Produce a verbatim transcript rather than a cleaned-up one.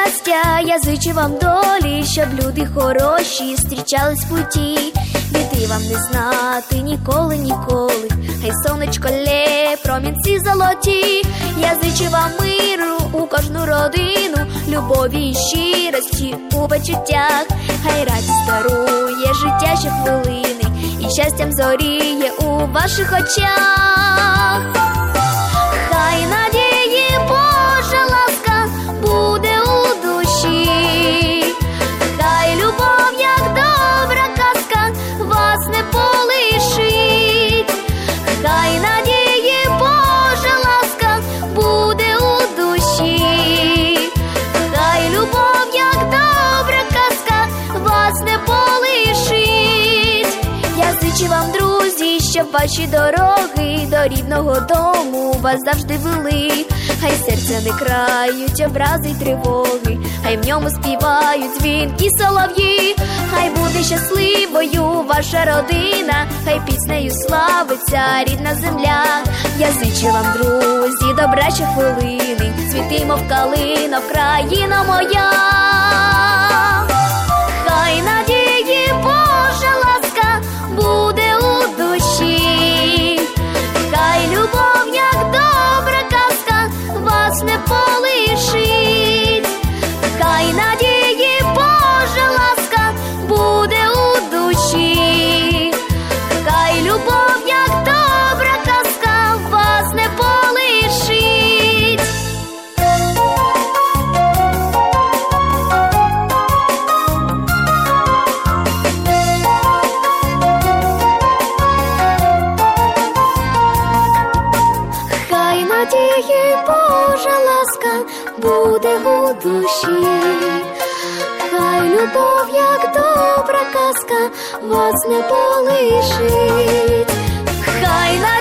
щастя, я зичу вам долі, щоб люди хороші зустрічались в путі. Біди вам не знати ніколи, ніколи, хай сонечко лє, промінці золоті. Я зичу вам миру у кожну родину, любові і щирості у почуттях. Хай радість дарує життя щохвилини, і щастям зоріє у ваших очах. Хай надії Божа ласка буде у душі, хай любов, як добра казка, вас не полишить. Хай надії Божа ласка буде у душі, хай любов, як добра казка, вас не полишить. Я зичу вам, друзі, щоб ваші дороги до рідного дому вас завжди вели. Хай серця не крають образи й тривоги, хай в ньому співають дзвінки солов'ї. Хай буде щасливою ваша родина, хай піснею славиться рідна земля. Я зичу вам, друзі, добра щохвилини, цвіти, мов калина, Вкраїна моя. Хай надії Божа ласка буде у душі, хай любов, як добра казка, вас не полишить. Хай надії Божа ласка буде у душі, хай любов, як добра казка, вас не полишить. Хай надії Божа ласка буде у душі, хай любов, як добра казка, вас не полишить. Хай